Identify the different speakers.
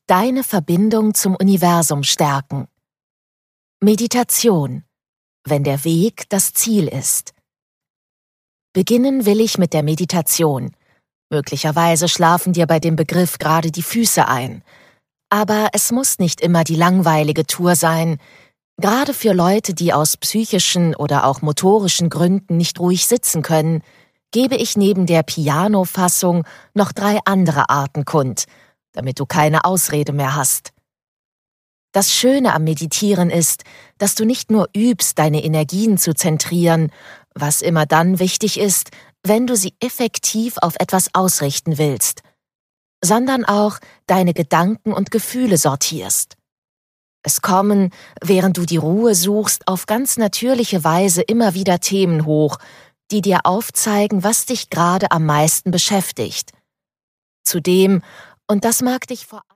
Speaker 1: Deine Verbindung zum Universum stärken. Meditation, wenn der Weg das Ziel ist. Beginnen will ich mit der Meditation. Möglicherweise schlafen dir bei dem Begriff gerade die Füße ein. Aber es muss nicht immer die langweilige Tour sein. Gerade für Leute, die aus psychischen oder auch motorischen Gründen nicht ruhig sitzen können, gebe ich neben der Piano-Fassung noch 3 andere Arten kund, damit du keine Ausrede mehr hast. Das Schöne am Meditieren ist, dass du nicht nur übst, deine Energien zu zentrieren, was immer dann wichtig ist, wenn du sie effektiv auf etwas ausrichten willst, sondern auch deine Gedanken und Gefühle sortierst. Es kommen, während du die Ruhe suchst, auf ganz natürliche Weise immer wieder Themen hoch, die dir aufzeigen, was dich gerade am meisten beschäftigt. Zudem, und das mag dich vor